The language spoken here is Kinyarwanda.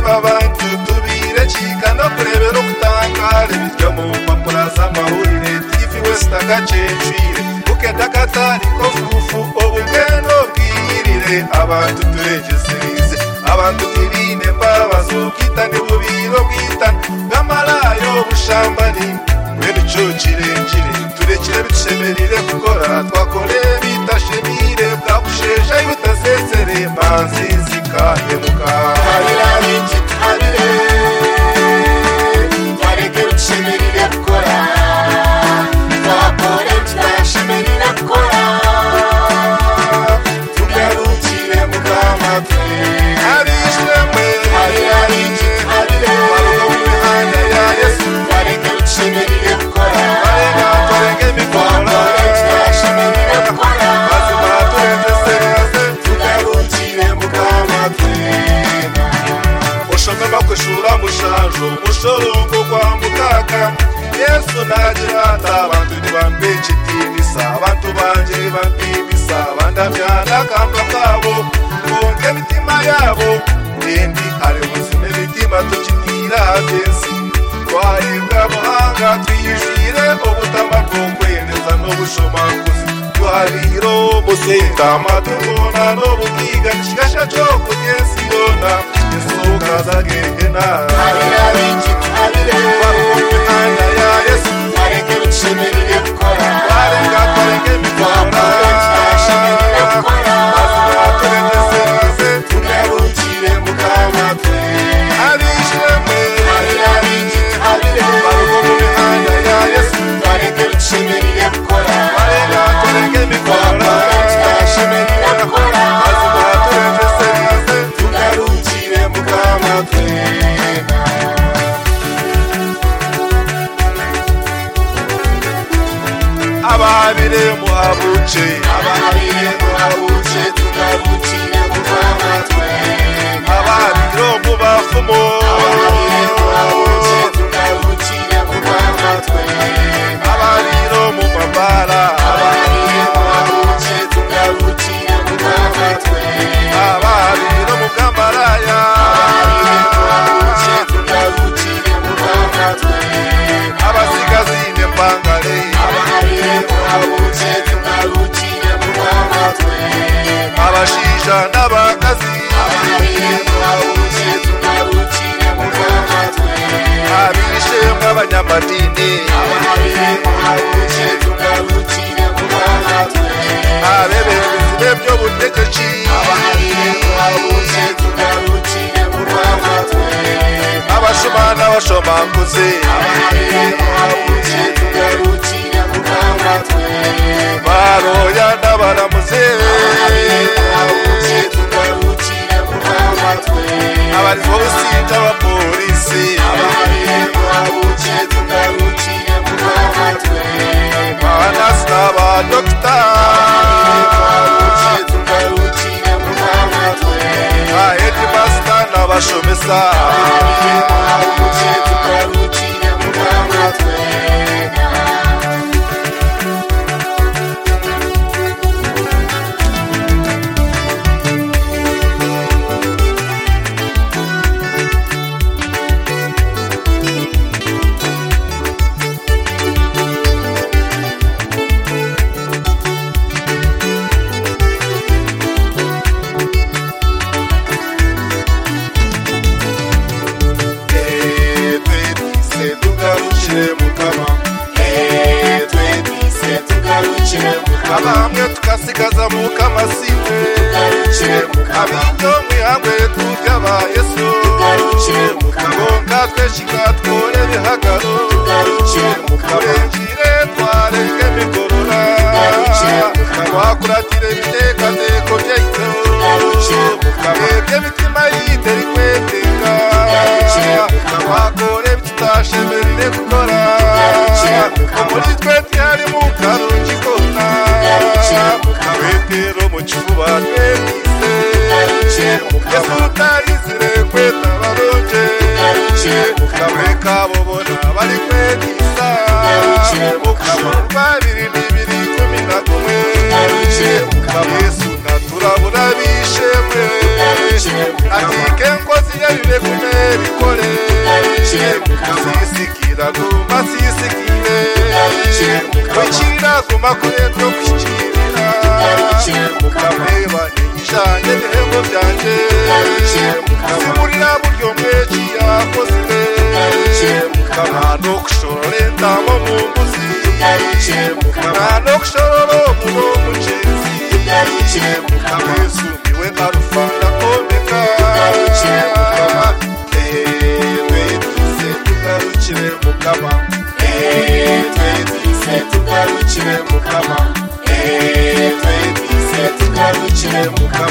abantu tubire cika no kurebera ukutangara ibiryo mu mpapuro z'amahurire TV West agacecire ukenda katari ko fufu ubugendo bwirire abantu turegezerize abantu tirine mbabazo kitane bubiro bwitana bw'amarayo bushambani bw'imico kirekire turekire bishemerire gukora twakore bitashemire bwabusheje butasezere manzi zikahemuka harira n'iki harire twareke bishemerire gukora twakore bitashemire gukora tugarukire mu kamatwe harishemwe harira n'iki harire warugo mu mihanda ya Yesu twareke bishemerire gukora twareke mikora bitashemire gukora mazima turegezereze tugarukire mu kamatwe ushaka kwishura mushajo mushorongo kwa mukaka Yesu nagira abantu ntibambicitibisa abantu banje bampimisa bandamyana kamba kabo konke mitima yabo ndi ari buzime mitima tukitira byesi twahembwa buhanga twiyishire ubutama bwo kweneza no bushomakuzi twariro museta matubona no bukiga nshikasha cyo kugesi yona Yesu kazagehena harira binji harire barumihanda ya Yesu twareke bishemerire gukora twareke mikora twareke gukora turegezerize tugarukire mu kamatwe harishemwe harira binji harire barumihanda ya Yesu twareke bishemerire gukora twareke mikora twareke gukora turegezerize tugarukire mu kamatwe abahabire muhabuce tugarukire mu kamatwe abahabiro mu bafumo tugarukire mu kamatwe abahabiro mu mabara tugarukire mu kamatwe abahabiro mu kamaraya tugarukire mu kamatwe abasigazi nembangare abashisha n'abakazi abishemwe abanyamadini abebebezi b'ebyo butegetsi abashoma n'abashomakuzi baroya n'abaramuze abarizo businja abapolisi banasi n'abadokita bahedimasita n'abashomesa abamwe tukasigaza mu kamasiwe abinjo mwihangwe tubyaba Yesu konka tweshika twore bihagaro turengire twareke mikorora twakuratire ibitekateko byahito twebwe mitima yiteri kweteka twakore bitutashemere gukora muri twe tihari mu karungi kona Petero mu kifuba twebise Yesu utarizire kweta baronje Kamureka bobona bari kwetisa Mukamurwa 2:11 Yesu naturabura bishemwe Ati kenkozi yabibe kume amakuru yo kwishyikirira mukareba igishanye n'ibihembo byanjye simurira buryo mweci yakoze nta no gushorora indabo mu mbuzi nta no gushorora umuno mugenzi yesumiwe arufana komeka twese tugarukire mukama twese tugarukire mukama twese tugarukire mukama